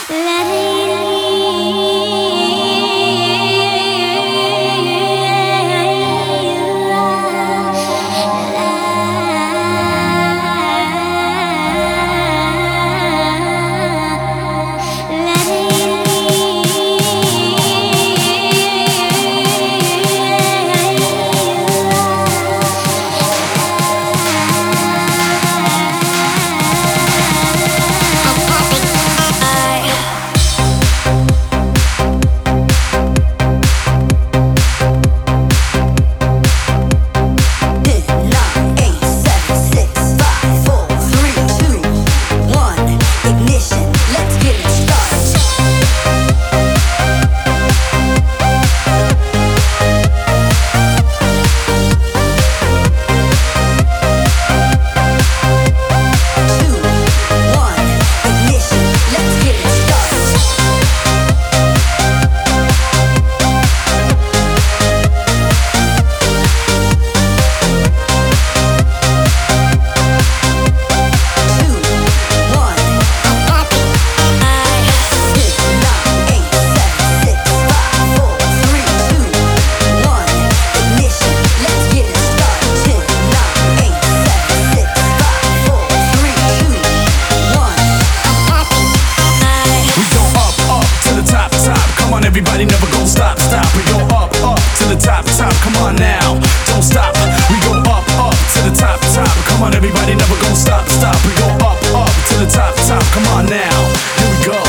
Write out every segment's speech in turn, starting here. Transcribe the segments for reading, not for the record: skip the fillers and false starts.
Everybody never gon' stop, stop. We go up, up to the top, top. Come on now, don't stop. We go up, up to the top, top. Come on, everybody never gon' stop, stop. We go up, up to the top, top. Come on now, here we go.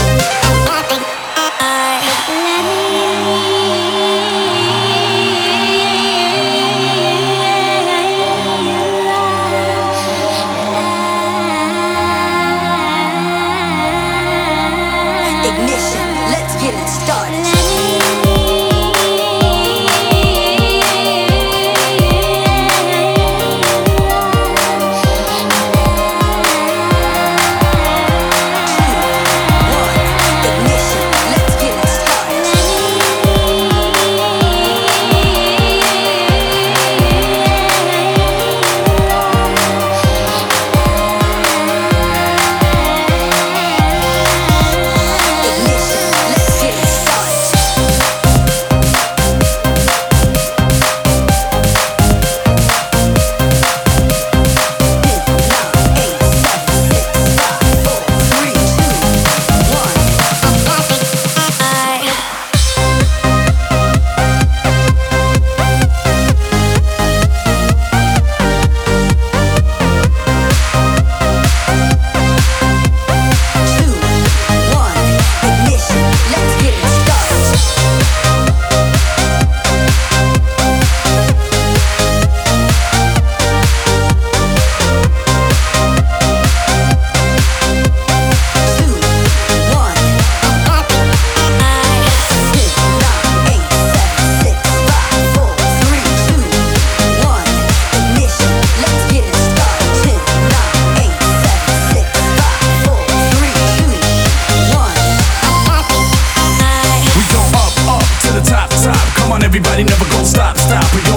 Ignition, let's get it started. Everybody never gon' stop, stop. We go